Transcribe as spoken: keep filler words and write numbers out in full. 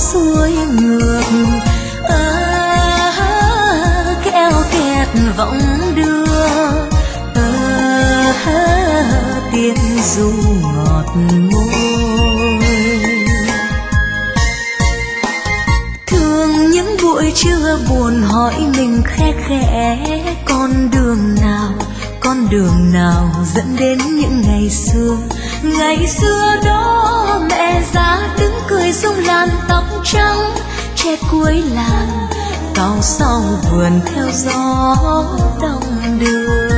xuôi ngược. À, kéo kẹt vọng đưa, à, tiếng ru ngọt môi. Thường những buổi trưa buồn hỏi mình khẽ khẽ, con đường nào, con đường nào dẫn đến những ngày xưa. Ngày xưa đó mẹ già đứng cười rung làn tóc trắng, che cuối làng cào sau vườn theo gió đông đưa.